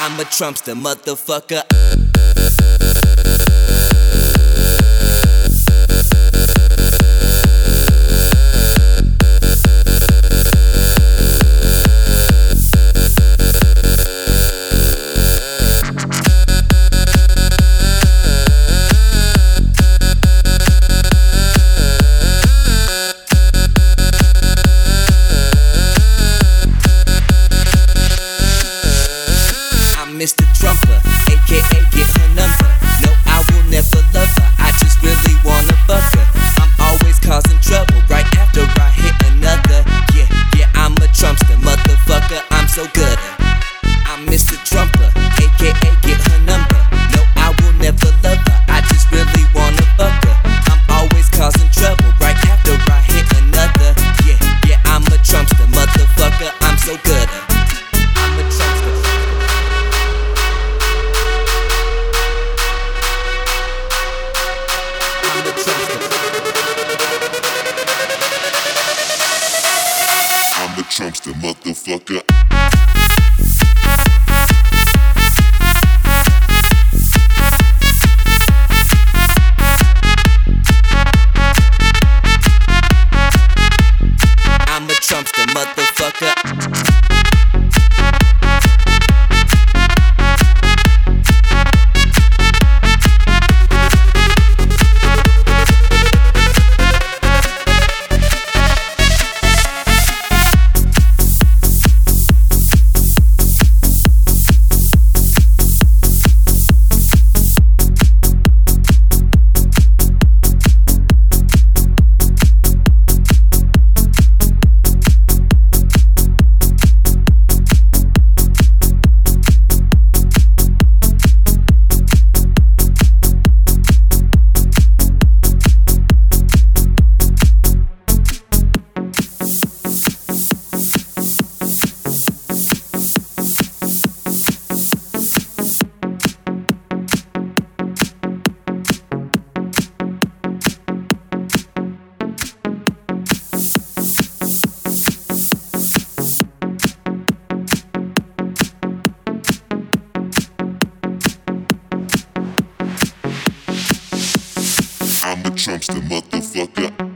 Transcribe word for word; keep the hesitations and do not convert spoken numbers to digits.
I'm a Trumpster, motherfucker. Mister Trumper, aka get her number. No, I will never love her, I just really wanna fuck her. I'm always causing trouble right after I hit another. Yeah, yeah, I'm a Trumpster, motherfucker, I'm so good. I'm Mister Trumper, aka get her number. No, I will never love her, I just really wanna fuck her. I'm always causing trouble right after I hit another. Yeah, yeah, I'm a Trumpster, motherfucker, I'm so good. I'm a Trumpster. I'm a Trumpster, motherfucker. I'm a Trumpster, motherfucker. I'm a Trumpster, motherfucker.